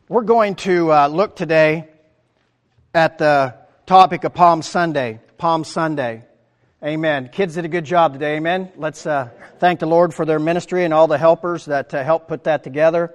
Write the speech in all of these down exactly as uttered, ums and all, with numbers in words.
We're going to uh, look today at the topic of Palm Sunday. Palm Sunday. Amen. Kids did a good job today. Amen. Let's uh, thank the Lord for their ministry and all the helpers that uh, helped put that together.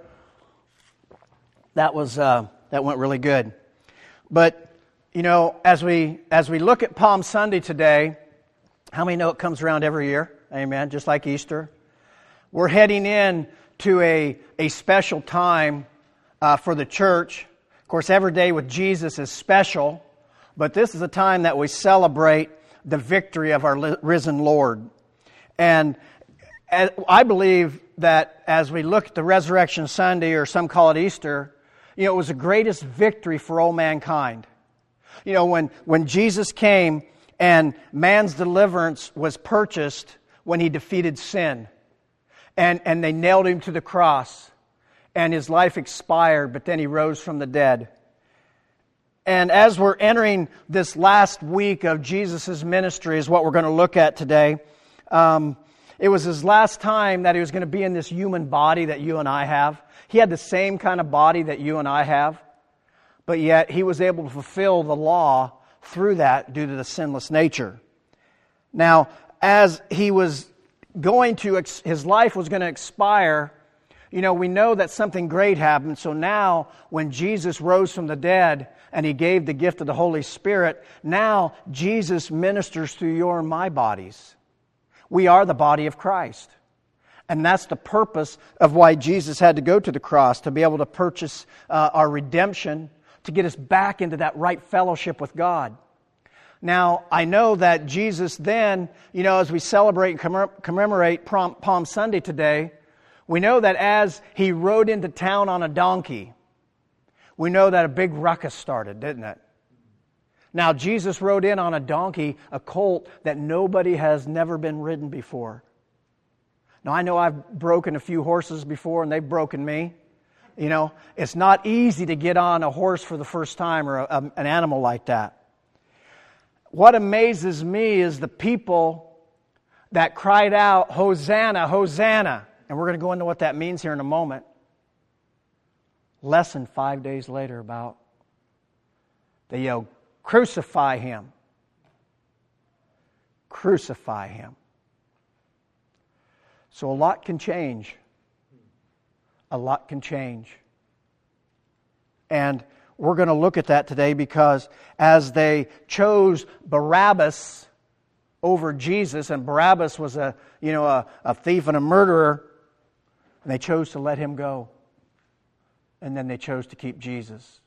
That was uh, that went really good. But you know, as we as we look at Palm Sunday today, how many know it comes around every year? Amen. Just like Easter, we're heading in to a a special time uh, for the church. Of course, every day with Jesus is special, but this is a time that we celebrate the victory of our risen Lord. And I believe that as we look at the Resurrection Sunday, or some call it Easter, you know, it was the greatest victory for all mankind. You know, when, when Jesus came and man's deliverance was purchased when he defeated sin. And, and they nailed him to the cross. And his life expired, but then he rose from the dead. And as we're entering this last week of Jesus' ministry is what we're going to look at today. Um, it was his last time that he was going to be in this human body that you and I have. He had the same kind of body that you and I have. But yet he was able to fulfill the law through that due to the sinless nature. Now, as he was going to, his life was going to expire, you know, we know that something great happened. So now, when Jesus rose from the dead and he gave the gift of the Holy Spirit, now Jesus ministers through your and my bodies. We are the body of Christ. And that's the purpose of why Jesus had to go to the cross, to be able to purchase uh, our redemption, to get us back into that right fellowship with God. Now, I know that Jesus then, you know, as we celebrate and commem- commemorate Palm Sunday today, we know that as he rode into town on a donkey, we know that a big ruckus started, didn't it? Now, Jesus rode in on a donkey, a colt that nobody has never been ridden before. Now, I know I've broken a few horses before, and they've broken me. You know, it's not easy to get on a horse for the first time, or a, a, an animal like that. What amazes me is the people that cried out, "Hosanna, Hosanna." And we're going to go into what that means here in a moment. Less than five days later, about, they yelled, "Crucify him. Crucify him." So a lot can change. A lot can change. And we're going to look at that today, because as they chose Barabbas over Jesus, and Barabbas was a, you know, a, a thief and a murderer, and they chose to let him go. And then they chose to keep Jesus.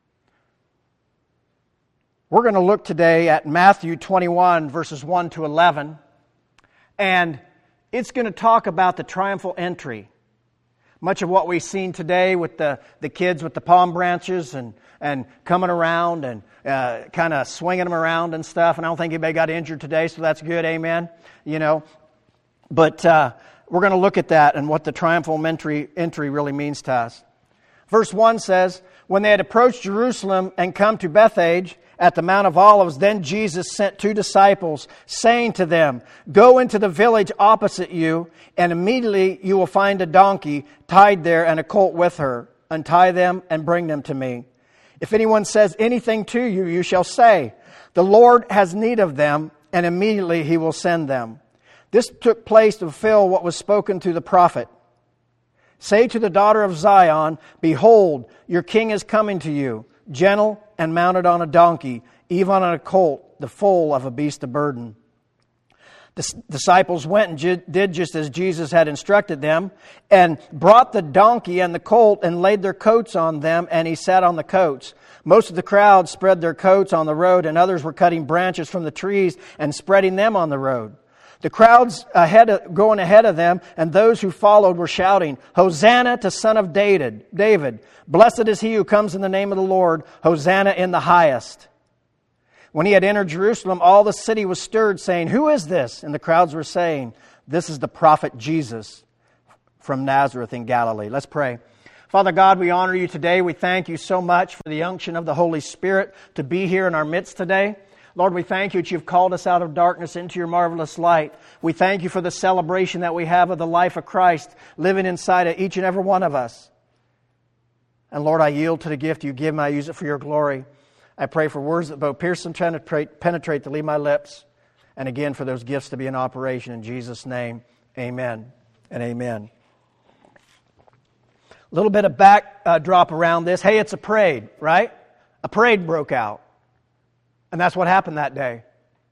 We're going to look today at Matthew twenty-one, verses one to eleven. And it's going to talk about the triumphal entry. Much of what we've seen today with the, the kids with the palm branches and, and coming around and uh, kind of swinging them around and stuff. And I don't think anybody got injured today, so that's good, amen. You know, but uh, we're going to look at that and what the triumphal entry, entry really means to us. Verse one says, "When they had approached Jerusalem and come to Bethphage at the Mount of Olives, then Jesus sent two disciples, saying to them, 'Go into the village opposite you, and immediately you will find a donkey tied there and a colt with her. Untie them and bring them to me. If anyone says anything to you, you shall say, "The Lord has need of them," and immediately he will send them.' This took place to fulfill what was spoken through the prophet. 'Say to the daughter of Zion, Behold, your king is coming to you, gentle and mounted on a donkey, even on a colt, the foal of a beast of burden.' The disciples went and did just as Jesus had instructed them, and brought the donkey and the colt and laid their coats on them, and he sat on the coats. Most of the crowd spread their coats on the road, and others were cutting branches from the trees and spreading them on the road. The crowds ahead of, going ahead of them, and those who followed were shouting, 'Hosanna to Son of David! David! Blessed is he who comes in the name of the Lord! Hosanna in the highest!' When he had entered Jerusalem, all the city was stirred, saying, 'Who is this?' And the crowds were saying, 'This is the prophet Jesus from Nazareth in Galilee.'" Let's pray. Father God, we honor you today. We thank you so much for the unction of the Holy Spirit to be here in our midst today. Lord, we thank you that you've called us out of darkness into your marvelous light. We thank you for the celebration that we have of the life of Christ living inside of each and every one of us. And Lord, I yield to the gift you give me. I use it for your glory. I pray for words that both pierce and penetrate, penetrate to leave my lips. And again, for those gifts to be in operation. In Jesus' name, amen and amen. A little bit of backdrop uh, around this. Hey, it's a parade, right? A parade broke out. And that's what happened that day.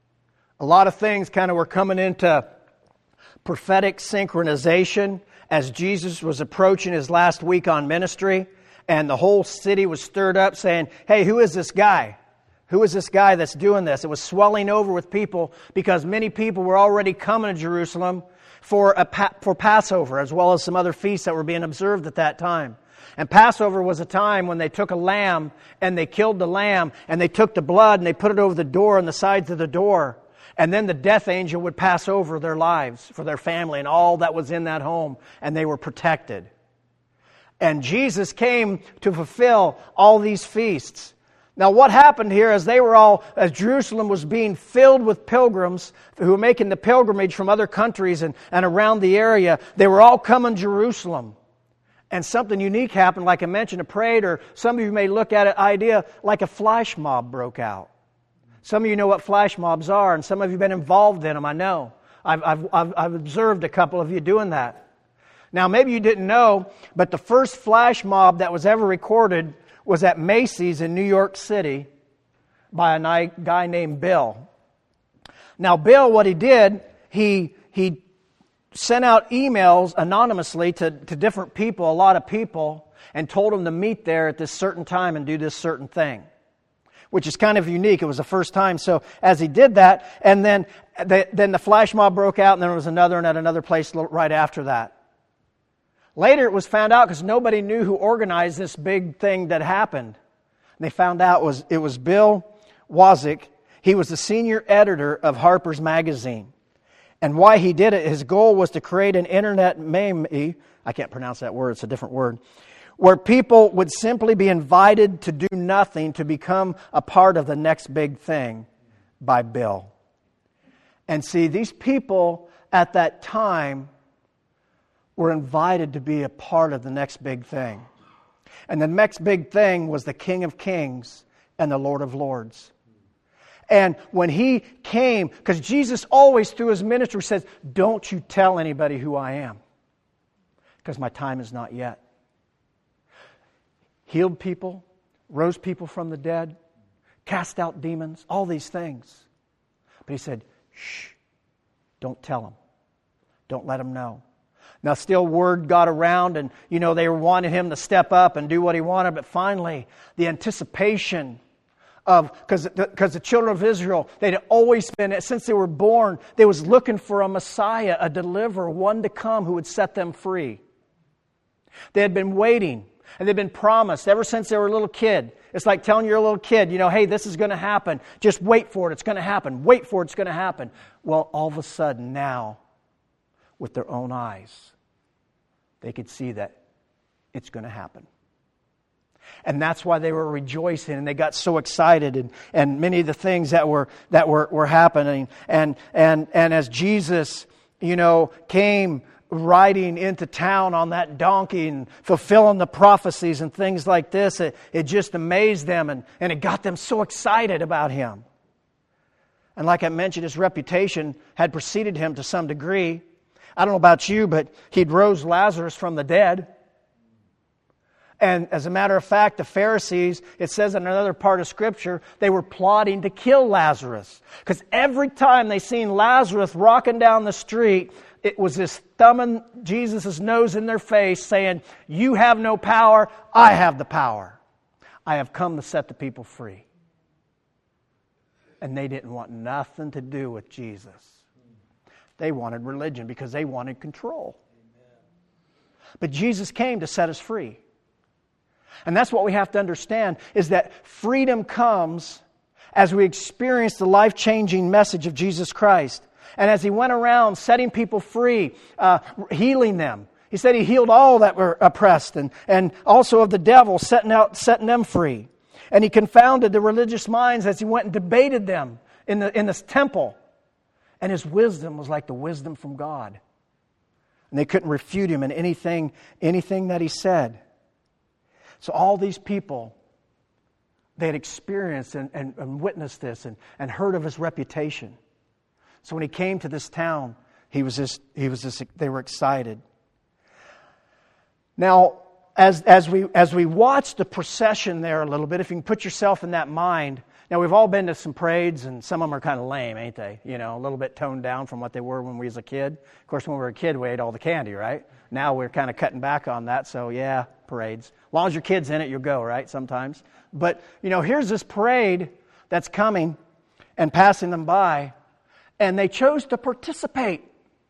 A lot of things kind of were coming into prophetic synchronization as Jesus was approaching his last week on ministry. And the whole city was stirred up saying, hey, who is this guy? Who is this guy that's doing this? It was swelling over with people because many people were already coming to Jerusalem for a for Passover, as well as some other feasts that were being observed at that time. And Passover was a time when they took a lamb and they killed the lamb and they took the blood and they put it over the door and the sides of the door. And then the death angel would pass over their lives for their family and all that was in that home, and they were protected. And Jesus came to fulfill all these feasts. Now what happened here is they were all, as Jerusalem was being filled with pilgrims who were making the pilgrimage from other countries and, and around the area, they were all coming to Jerusalem. And something unique happened, like I mentioned, a parade, or some of you may look at it, idea like a flash mob broke out. Some of you know what flash mobs are, and some of you have been involved in them, I know. I've, I've, I've, I've observed a couple of you doing that. Now, maybe you didn't know, but the first flash mob that was ever recorded was at Macy's in New York City by a guy named Bill. Now, Bill, what he did, he he sent out emails anonymously to, to different people, a lot of people, and told them to meet there at this certain time and do this certain thing, which is kind of unique. It was the first time. So as he did that, and then the, then the flash mob broke out, and then there was another and at another place right after that. Later it was found out because nobody knew who organized this big thing that happened. And they found out it was, it was Bill Wozik. He was the senior editor of Harper's Magazine. And why he did it, his goal was to create an internet meme, I can't pronounce that word, it's a different word, where people would simply be invited to do nothing to become a part of the next big thing by Bill. And see, these people at that time were invited to be a part of the next big thing. And the next big thing was the King of Kings and the Lord of Lords. And when he came, because Jesus always through his ministry says, don't you tell anybody who I am, because my time is not yet. Healed people, rose people from the dead, cast out demons, all these things. But he said, shh, don't tell them. Don't let them know. Now, still word got around and, you know, they wanted him to step up and do what he wanted. But finally, the anticipation of, because because the children of Israel, they'd always been, since they were born, they was looking for a Messiah, a deliverer, one to come who would set them free. They had been waiting, and they'd been promised ever since they were a little kid. It's like telling your little kid, you know, hey, this is going to happen. Just wait for it. It's going to happen. Wait for it. It's going to happen. Well, all of a sudden now, with their own eyes, they could see that it's going to happen. And that's why they were rejoicing and they got so excited, and, and many of the things that were that were, were happening. And and and as Jesus, you know, came riding into town on that donkey and fulfilling the prophecies and things like this, it, it just amazed them, and, and it got them so excited about him. And like I mentioned, his reputation had preceded him to some degree. I don't know about you, but he'd rose Lazarus from the dead. And as a matter of fact, the Pharisees, it says in another part of Scripture, they were plotting to kill Lazarus. Because every time they seen Lazarus rocking down the street, it was this thumbing Jesus' nose in their face saying, you have no power, I have the power. I have come to set the people free. And they didn't want nothing to do with Jesus. They wanted religion because they wanted control. But Jesus came to set us free. And that's what we have to understand, is that freedom comes as we experience the life-changing message of Jesus Christ. And as He went around setting people free, uh, healing them. He said He healed all that were oppressed, and, and also of the devil, setting out, setting them free. And He confounded the religious minds as He went and debated them in the in this temple. And His wisdom was like the wisdom from God. And they couldn't refute Him in anything, anything that He said. So all these people, they had experienced and, and, and witnessed this and, and heard of his reputation. So when he came to this town, he was just, he was just, they were excited. Now, as as we as we watch the procession there a little bit, if you can put yourself in that mind. Now, we've all been to some parades, and some of them are kind of lame, ain't they? You know, a little bit toned down from what they were when we was a kid. Of course, when we were a kid, we ate all the candy, right? Now we're kind of cutting back on that, so yeah, parades. As long as your kid's in it, you'll go, right, sometimes. But, you know, here's this parade that's coming and passing them by, and they chose to participate.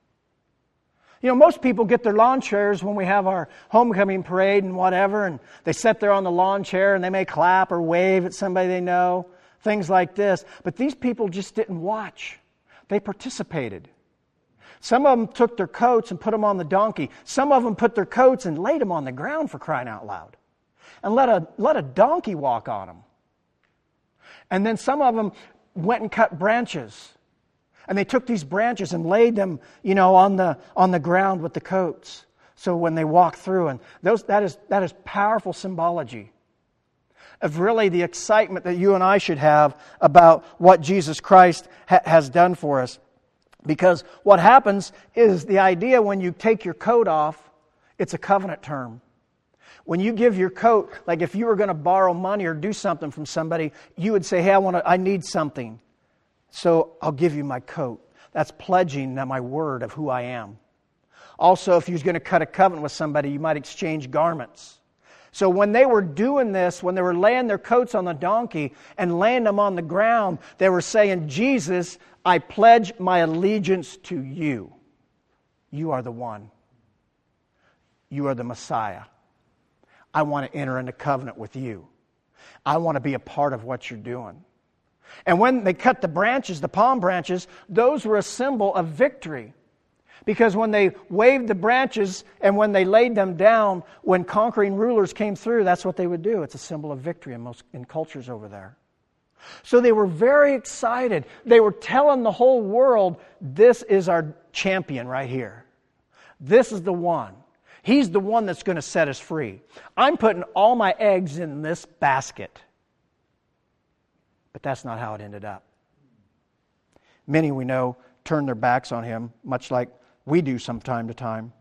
You know, most people get their lawn chairs when we have our homecoming parade and whatever, and they sit there on the lawn chair and they may clap or wave at somebody they know, things like this. But these people just didn't watch. They participated. Some of them took their coats and put them on the donkey. Some of them put their coats and laid them on the ground, for crying out loud, and let a, let a donkey walk on them. And then some of them went and cut branches. And they took these branches and laid them, you know, on the on the ground with the coats. So when they walk through, and those that is that is powerful symbology of really the excitement that you and I should have about what Jesus Christ ha- has done for us. Because what happens is the idea when you take your coat off, it's a covenant term. When you give your coat, like if you were going to borrow money or do something from somebody, you would say, "Hey, I want to, I need something. So I'll give you my coat." That's pledging my word of who I am. Also, if you was going to cut a covenant with somebody, you might exchange garments. So when they were doing this, when they were laying their coats on the donkey and laying them on the ground, they were saying, "Jesus, I pledge my allegiance to you. You are the one. You are the Messiah. I want to enter into covenant with you. I want to be a part of what you're doing." And when they cut the branches, the palm branches, those were a symbol of victory. Because when they waved the branches and when they laid them down, when conquering rulers came through, that's what they would do. It's a symbol of victory in most in cultures over there. So they were very excited. They were telling the whole world, this is our champion right here. This is the one. He's the one that's going to set us free. I'm putting all my eggs in this basket. But that's not how it ended up. Many we know turned their backs on him, much like we do from time to time.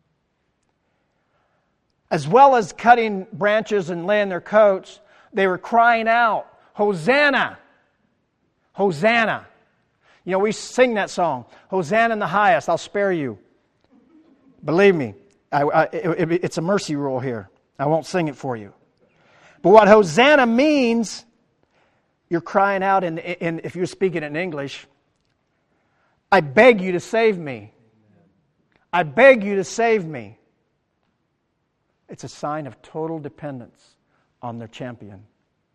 As well as cutting branches and laying their coats, they were crying out, "Hosanna! Hosanna!" You know, we sing that song, "Hosanna in the highest, I'll spare you." Believe me, I, I, it, it, it's a mercy rule here. I won't sing it for you. But what Hosanna means, you're crying out, in, in, if you're speaking in English, "I beg you to save me. I beg you to save me." It's a sign of total dependence on their champion.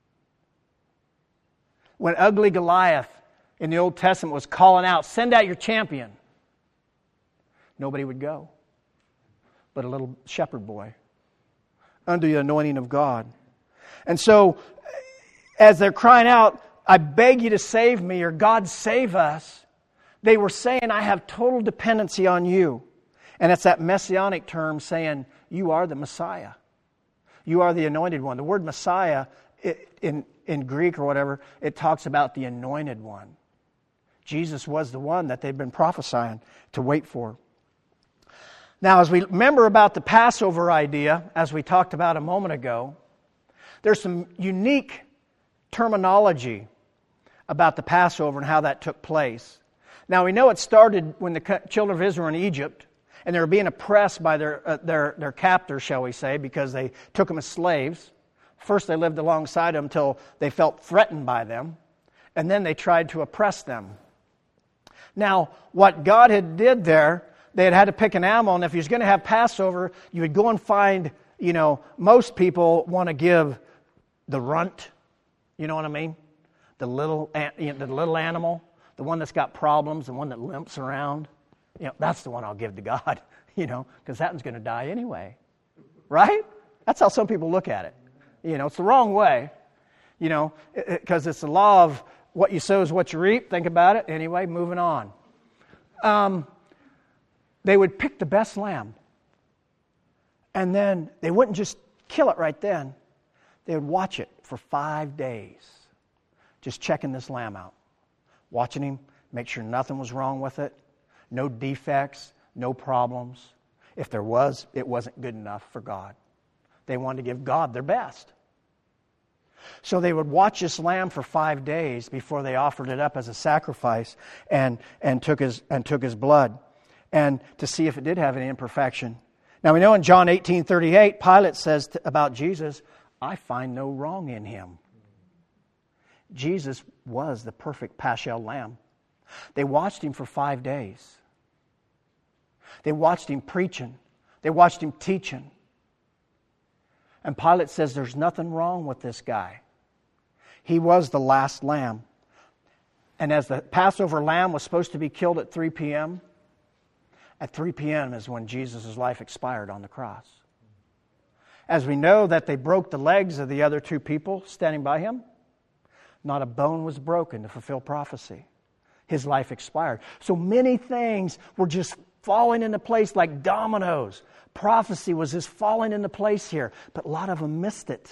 When ugly Goliath in the Old Testament was calling out, "Send out your champion," nobody would go but a little shepherd boy under the anointing of God. And so, as they're crying out, "I beg you to save me," or "God save us," they were saying, "I have total dependency on you." And it's that messianic term saying, you are the Messiah. You are the anointed one. The word Messiah in, in Greek or whatever, it talks about the anointed one. Jesus was the one that they've been prophesying to wait for. Now, as we remember about the Passover idea, as we talked about a moment ago, there's some unique terminology about the Passover and how that took place. Now, we know it started when the children of Israel were in Egypt, and they were being oppressed by their, uh, their, their captors, shall we say, because they took them as slaves. First, they lived alongside them until they felt threatened by them, and then they tried to oppress them. Now, what God had did there, they had had to pick an animal, and if you was going to have Passover, you would go and find, you know, most people want to give the runt, you know what I mean? The little, you know, the little animal, the one that's got problems, the one that limps around. You know, that's the one I'll give to God, you know, because that one's going to die anyway. Right? That's how some people look at it. You know, it's the wrong way, you know, because it, it's the law of what you sow is what you reap. Think about it. Anyway, moving on. Um, they would pick the best lamb, and then they wouldn't just kill it right then. They would watch it for five days, just checking this lamb out, watching him, make sure nothing was wrong with it, no defects, no problems. If there was, it wasn't good enough for God. They wanted to give God their best. So they would watch this lamb for five days before they offered it up as a sacrifice and, and, took his, and took his blood, and to see if it did have any imperfection. Now we know in John eighteen thirty-eight, Pilate says to, about Jesus, I find no wrong in him. Jesus was the perfect Paschal lamb. They watched him for five days. They watched him preaching. They watched him teaching. And Pilate says there's nothing wrong with this guy. He was the last lamb. And as the Passover lamb was supposed to be killed at three p.m., at three p.m. is when Jesus' life expired on the cross. As we know that they broke the legs of the other two people standing by him, not a bone was broken to fulfill prophecy. His life expired. So many things were just falling into place like dominoes. Prophecy was just falling into place here. But a lot of them missed it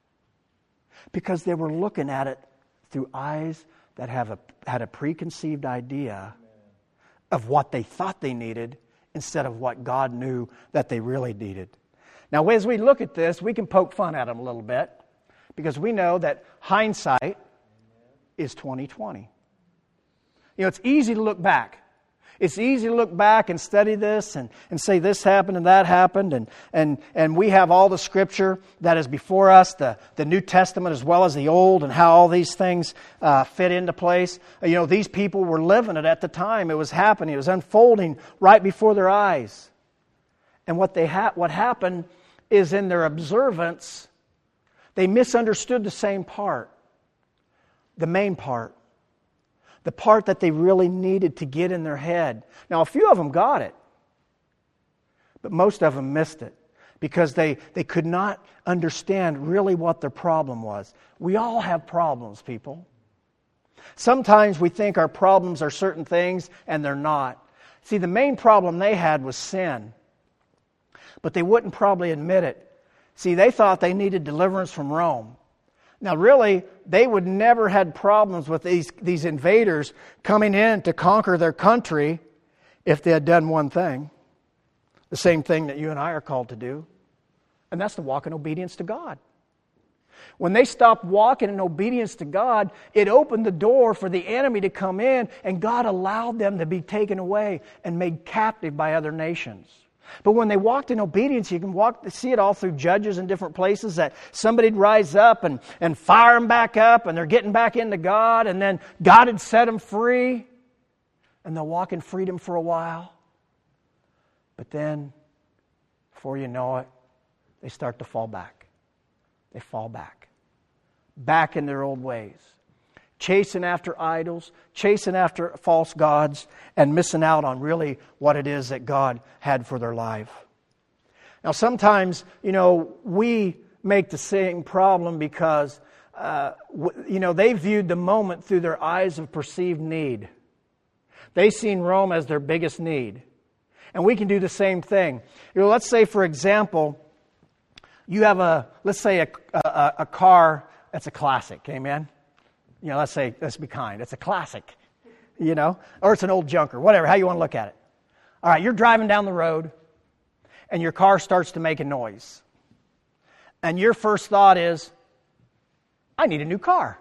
because they were looking at it through eyes that have a, had a preconceived idea of what they thought they needed instead of what God knew that they really needed. Now, as we look at this, we can poke fun at them a little bit because we know that hindsight is twenty twenty. You know, it's easy to look back. It's easy to look back and study this and, and say this happened and that happened. And, and, and we have all the Scripture that is before us, the, the New Testament as well as the Old, and how all these things uh, fit into place. You know, these people were living it at the time. It was happening. It was unfolding right before their eyes. And what, they ha- what happened is in their observance, they misunderstood the same part, the main part. The part that they really needed to get in their head. Now, a few of them got it. But most of them missed it. Because they, they could not understand really what their problem was. We all have problems, people. Sometimes we think our problems are certain things, and they're not. See, the main problem they had was sin. But they wouldn't probably admit it. See, they thought they needed deliverance from Rome. Now, really, they would never had problems with these, these invaders coming in to conquer their country if they had done one thing. The same thing that you and I are called to do. And that's to walk in obedience to God. When they stopped walking in obedience to God, it opened the door for the enemy to come in, and God allowed them to be taken away and made captive by other nations. But when they walked in obedience, you can walk, see it all through Judges in different places, that somebody'd rise up and, and fire them back up, and they're getting back into God, and then God had set them free, and they'll walk in freedom for a while. But then, before you know it, they start to fall back. They fall back. Back in their old ways. Chasing after idols, chasing after false gods, and missing out on really what it is that God had for their life. Now, sometimes, you know, we make the same problem because, uh, w- you know, they viewed the moment through their eyes of perceived need. They seen Rome as their biggest need. And we can do the same thing. You know, let's say, for example, you have a, let's say a, a, a car that's a classic, amen? You know, let's say, let's be kind, it's a classic, you know, or it's an old junker, whatever, how you want to look at it. All right, you're driving down the road, and your car starts to make a noise. And your first thought is, I need a new car.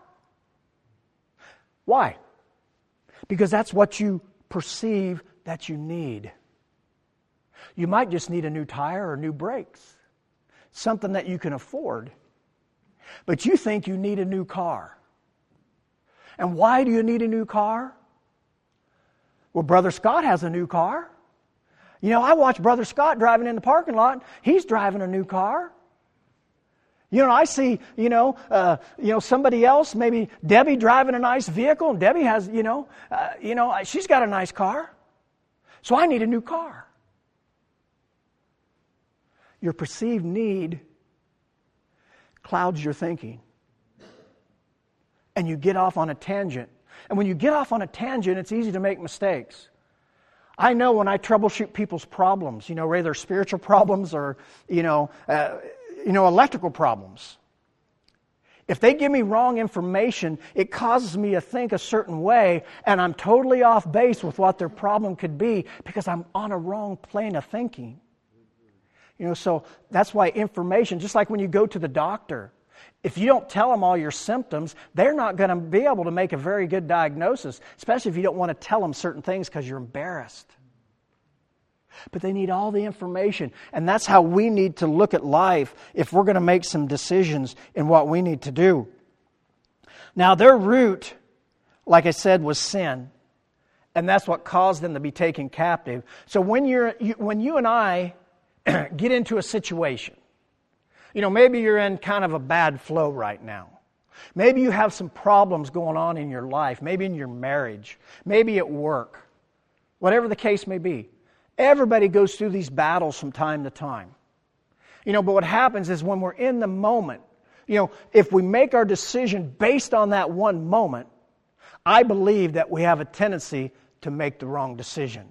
Why? Because that's what you perceive that you need. You might just need a new tire or new brakes, something that you can afford. But you think you need a new car. And why do you need a new car? Well, Brother Scott has a new car. You know, I watch Brother Scott driving in the parking lot. He's driving a new car. You know, I see, you know, uh, you know, somebody else, maybe Debbie driving a nice vehicle, and Debbie has, you know, uh, you know, she's got a nice car. So I need a new car. Your perceived need clouds your thinking. And you get off on a tangent. And when you get off on a tangent, it's easy to make mistakes. I know when I troubleshoot people's problems, you know, whether they're spiritual problems or, you know, uh, you know, electrical problems. If they give me wrong information, it causes me to think a certain way, and I'm totally off base with what their problem could be because I'm on a wrong plane of thinking. You know, so that's why information, just like when you go to the doctor, if you don't tell them all your symptoms, they're not going to be able to make a very good diagnosis, especially if you don't want to tell them certain things because you're embarrassed. But they need all the information. And that's how we need to look at life if we're going to make some decisions in what we need to do. Now, their root, like I said, was sin. And that's what caused them to be taken captive. So when you're, you, when you and I get into a situation, you know, maybe you're in kind of a bad flow right now. Maybe you have some problems going on in your life, maybe in your marriage, maybe at work, whatever the case may be. Everybody goes through these battles from time to time. You know, but what happens is when we're in the moment, you know, if we make our decision based on that one moment, I believe that we have a tendency to make the wrong decision.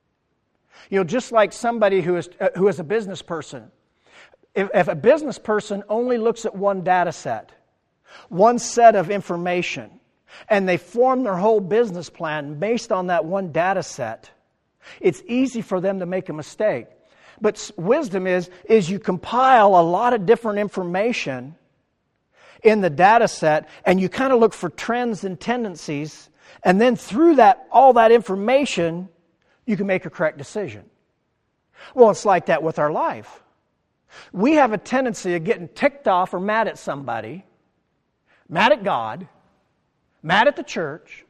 You know, just like somebody who is uh, who is a business person. If, if a business person only looks at one data set, one set of information, and they form their whole business plan based on that one data set, it's easy for them to make a mistake. But wisdom is, is you compile a lot of different information in the data set, and you kind of look for trends and tendencies, and then through that, all that information, you can make a correct decision. Well, it's like that with our life. We have a tendency of getting ticked off or mad at somebody, mad at God, mad at the church,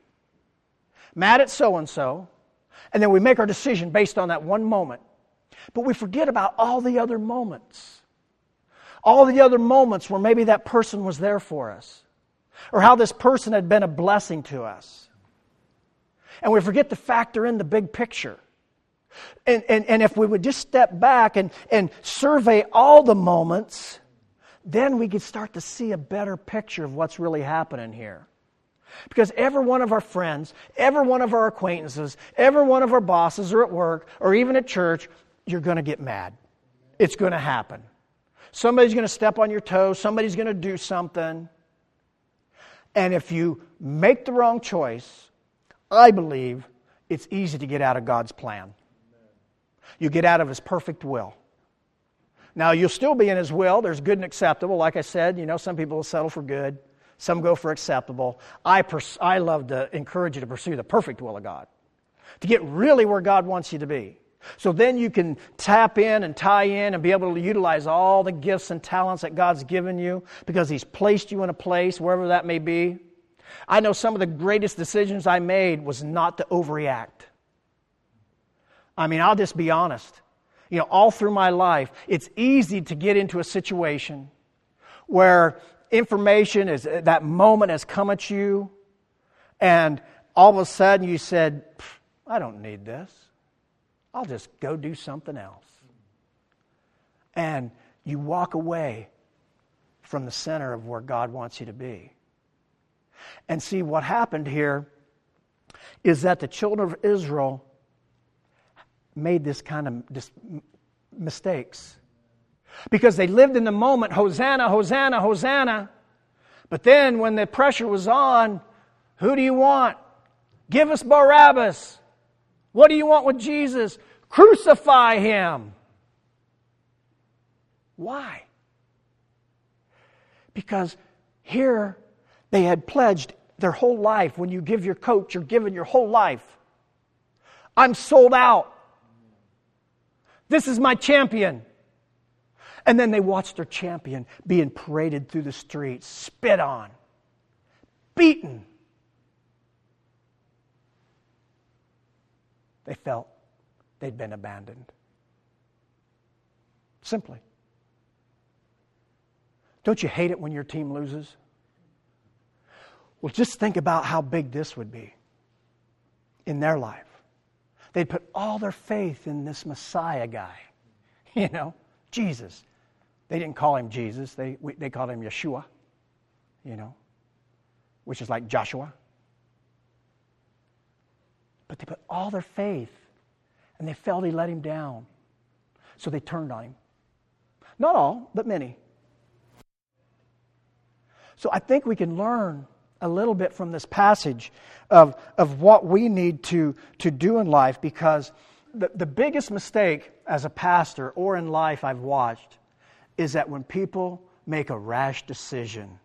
mad at so-and-so, and then we make our decision based on that one moment. But we forget about all the other moments. All the other moments where maybe that person was there for us. Or how this person had been a blessing to us. And we forget to factor in the big picture. And, and, and if we would just step back and, and survey all the moments, then we could start to see a better picture of what's really happening here. Because every one of our friends, every one of our acquaintances, every one of our bosses or at work or even at church, you're going to get mad. It's going to happen. Somebody's going to step on your toes. Somebody's going to do something. And if you make the wrong choice, I believe it's easy to get out of God's plan. You get out of His perfect will. Now, you'll still be in His will. There's good and acceptable. Like I said, you know, some people will settle for good. Some go for acceptable. I pers- I love to encourage you to pursue the perfect will of God. To get really where God wants you to be. So then you can tap in and tie in and be able to utilize all the gifts and talents that God's given you because He's placed you in a place, wherever that may be. I know some of the greatest decisions I made was not to overreact. I mean, I'll just be honest. You know, all through my life, it's easy to get into a situation where information is, that moment has come at you, and all of a sudden you said, I don't need this. I'll just go do something else. And you walk away from the center of where God wants you to be. And see, what happened here is that the children of Israel made this kind of dis- mistakes. Because they lived in the moment, Hosanna, Hosanna, Hosanna. But then when the pressure was on, who do you want? Give us Barabbas. What do you want with Jesus? Crucify Him. Why? Because here they had pledged their whole life. When you give your coat, you're giving your whole life. I'm sold out. This is my champion. And then they watched their champion being paraded through the streets, spit on, beaten. They felt they'd been abandoned. Simply. Don't you hate it when your team loses? Well, just think about how big this would be in their life. They'd put all their faith in this Messiah guy, you know, Jesus. They didn't call Him Jesus. They they called Him Yeshua, you know, which is like Joshua. But they put all their faith, and they felt He let Him down. So they turned on Him. Not all, but many. So I think we can learn a little bit from this passage of, of what we need to, to do in life, because the, the biggest mistake as a pastor or in life I've watched is that when people make a rash decision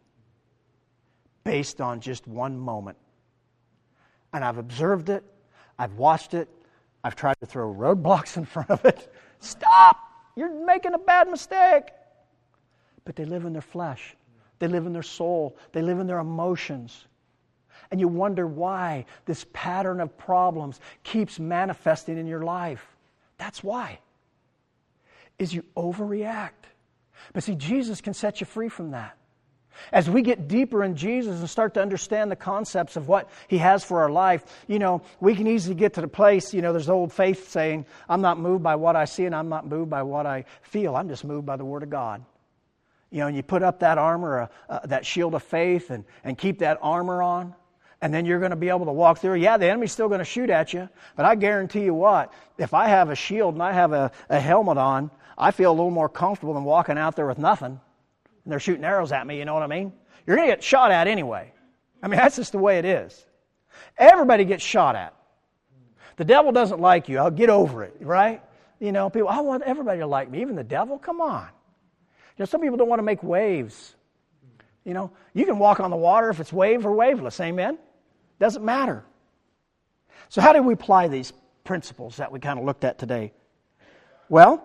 based on just one moment. And I've observed it, I've watched it, I've tried to throw roadblocks in front of it. Stop! You're making a bad mistake. But they live in their flesh. They live in their soul. They live in their emotions. And you wonder why this pattern of problems keeps manifesting in your life. That's why. Is you overreact. But see, Jesus can set you free from that. As we get deeper in Jesus and start to understand the concepts of what He has for our life, you know, we can easily get to the place, you know, there's the old faith saying, I'm not moved by what I see and I'm not moved by what I feel. I'm just moved by the Word of God. You know, and you put up that armor, uh, uh, that shield of faith, and, and keep that armor on, and then you're going to be able to walk through. Yeah, the enemy's still going to shoot at you, but I guarantee you what, if I have a shield and I have a, a helmet on, I feel a little more comfortable than walking out there with nothing. And they're shooting arrows at me, you know what I mean? You're going to get shot at anyway. I mean, that's just the way it is. Everybody gets shot at. The devil doesn't like you. I'll get over it, right? You know, people, I want everybody to like me. Even the devil? Come on. You know, some people don't want to make waves. You know, you can walk on the water if it's wave or waveless. Amen? Doesn't matter. So how do we apply these principles that we kind of looked at today? Well,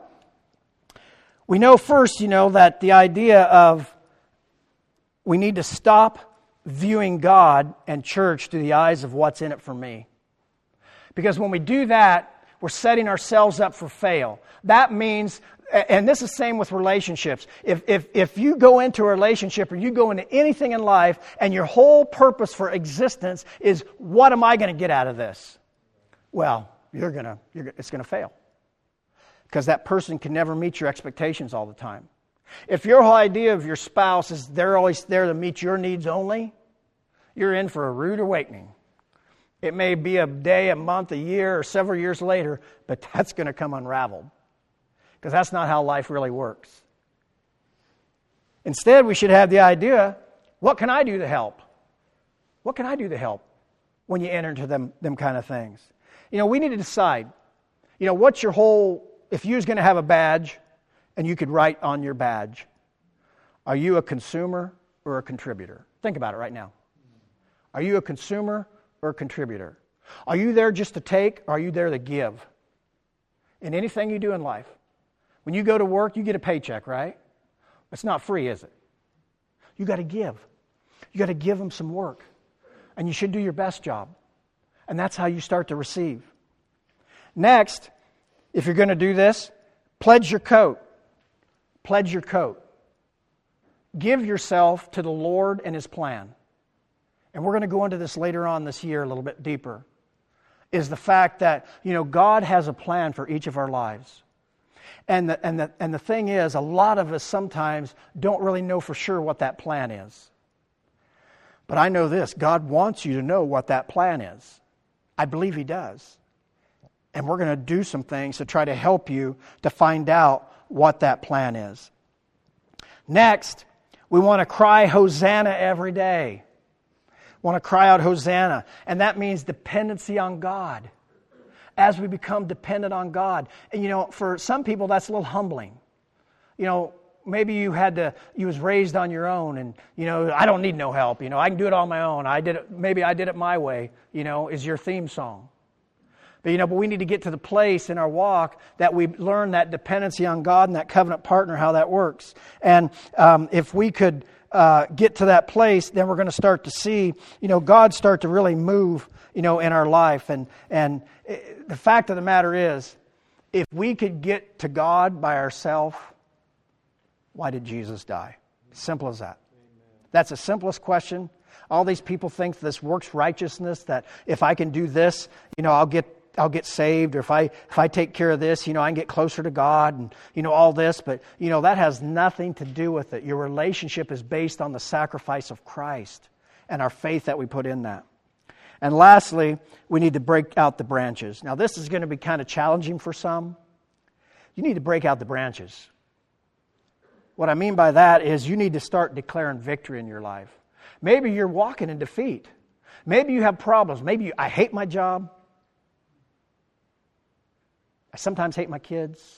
we know first, you know, that the idea of we need to stop viewing God and church through the eyes of what's in it for me. Because when we do that, we're setting ourselves up for fail. That means, and this is the same with relationships. If, if, if you go into a relationship or you go into anything in life and your whole purpose for existence is, what am I going to get out of this? Well, you're gonna, you're, it's going to fail. Because that person can never meet your expectations all the time. If your whole idea of your spouse is they're always there to meet your needs only, you're in for a rude awakening. It may be a day, a month, a year, or several years later, but that's going to come unraveled. Because that's not how life really works. Instead, we should have the idea, what can I do to help? What can I do to help when you enter into them, them kind of things? You know, we need to decide, you know, what's your whole... If you was going to have a badge and you could write on your badge, are you a consumer or a contributor? Think about it right now. Are you a consumer or a contributor? Are you there just to take, or are you there to give? In anything you do in life. When you go to work, you get a paycheck, right? It's not free, is it? You got to give. You got to give them some work. And you should do your best job. And that's how you start to receive. Next, if you're going to do this, pledge your coat. Pledge your coat. Give yourself to the Lord and His plan. And we're going to go into this later on this year a little bit deeper. Is the fact that, you know, God has a plan for each of our lives. And the, and the, and the thing is, a lot of us sometimes don't really know for sure what that plan is. But I know this, God wants you to know what that plan is. I believe He does. And we're going to do some things to try to help you to find out what that plan is. Next, we want to cry Hosanna every day. We want to cry out Hosanna. And that means dependency on God. As we become dependent on God. And you know, for some people that's a little humbling. You know, maybe you had to, you was raised on your own and, you know, I don't need no help. You know, I can do it on my own. I did it, maybe I did it my way, you know, is your theme song. But, you know, but we need to get to the place in our walk that we learn that dependency on God and that covenant partner, how that works. And um, if we could uh, get to that place, then we're going to start to see, you know, God start to really move, you know, in our life. And, and the fact of the matter is, if we could get to God by ourselves, why did Jesus die? Simple as that. Amen. That's the simplest question. All these people think this works righteousness, that if I can do this, you know, I'll get I'll get saved, or if I if I take care of this, you know, I can get closer to God, and you know all this. But you know that has nothing to do with it. Your relationship is based on the sacrifice of Christ and our faith that we put in that. And lastly, we need to break out the branches. Now, this is going to be kind of challenging for some. You need to break out the branches. What I mean by that is you need to start declaring victory in your life. Maybe you're walking in defeat. Maybe you have problems. Maybe you, I hate my job. I sometimes hate my kids.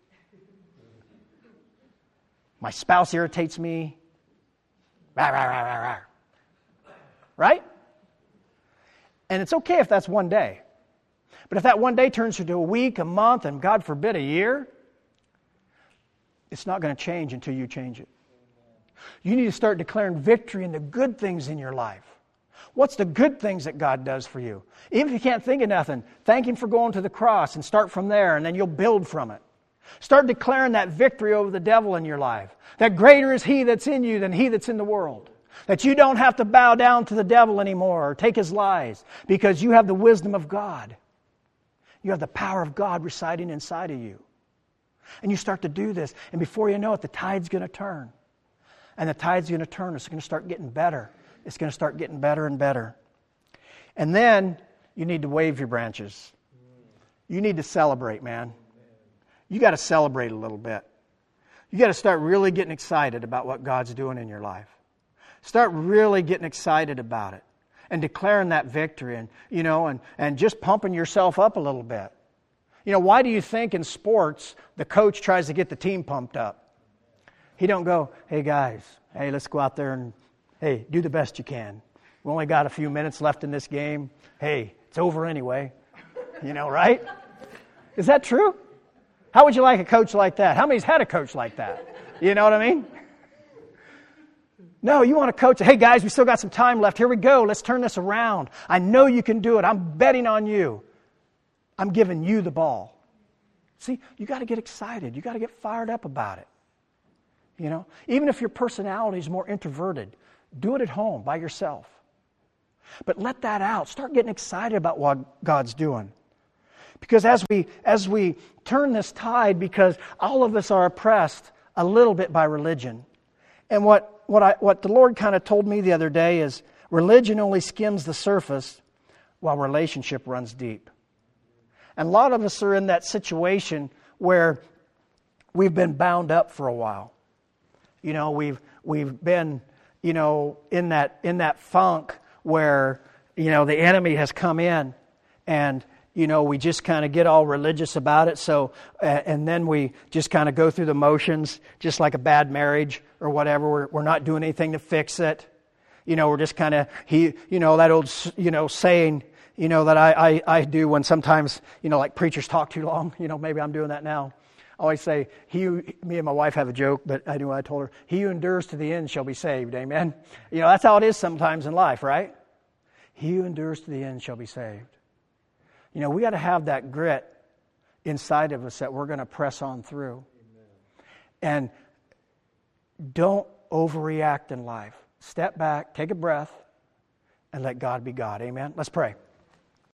My spouse irritates me. Rah, rah, rah, rah, rah. Right? And it's okay if that's one day. But if that one day turns into a week, a month, and God forbid, a year, it's not going to change until you change it. You need to start declaring victory in the good things in your life. What's the good things that God does for you? Even if you can't think of nothing, thank Him for going to the cross and start from there, and then you'll build from it. Start declaring that victory over the devil in your life. That greater is He that's in you than he that's in the world. That you don't have to bow down to the devil anymore or take his lies because you have the wisdom of God. You have the power of God residing inside of you. And you start to do this, and before you know it, the tide's going to turn. And the tide's going to turn. It's going to start getting better. It's going to start getting better and better. And then you need to wave your branches. You need to celebrate, man. You got to celebrate a little bit. You got to start really getting excited about what God's doing in your life. Start really getting excited about it and declaring that victory and, you know, and, and just pumping yourself up a little bit. You know, why do you think in sports the coach tries to get the team pumped up? He don't go, hey guys, hey, let's go out there and, hey, do the best you can. We only got a few minutes left in this game. Hey, it's over anyway. You know, right? Is that true? How would you like a coach like that? How many's had a coach like that? You know what I mean? No, you want a coach. Hey guys, we still got some time left. Here we go. Let's turn this around. I know you can do it. I'm betting on you. I'm giving you the ball. See, you got to get excited. You got to get fired up about it. You know, even if your personality is more introverted, do it at home by yourself. But let that out. Start getting excited about what God's doing. Because as we as we turn this tide, because all of us are oppressed a little bit by religion. And what what I what the Lord kind of told me the other day is religion only skims the surface while relationship runs deep. And a lot of us are in that situation where we've been bound up for a while. You know, we've we've been, you know, in that in that funk where, you know, the enemy has come in and, you know, we just kind of get all religious about it. So, uh, and then we just kind of go through the motions, just like a bad marriage or whatever. We're, we're not doing anything to fix it. You know, we're just kind of, he, you know, that old, you know, saying, you know, that I, I, I do when sometimes, you know, like preachers talk too long. You know, maybe I'm doing that now. I always say, he, who, me and my wife have a joke, but I knew what I told her. He who endures to the end shall be saved. Amen. You know, that's how it is sometimes in life, right? He who endures to the end shall be saved. You know, we got to have that grit inside of us that we're going to press on through. Amen. And don't overreact in life. Step back, take a breath, and let God be God. Amen. Let's pray.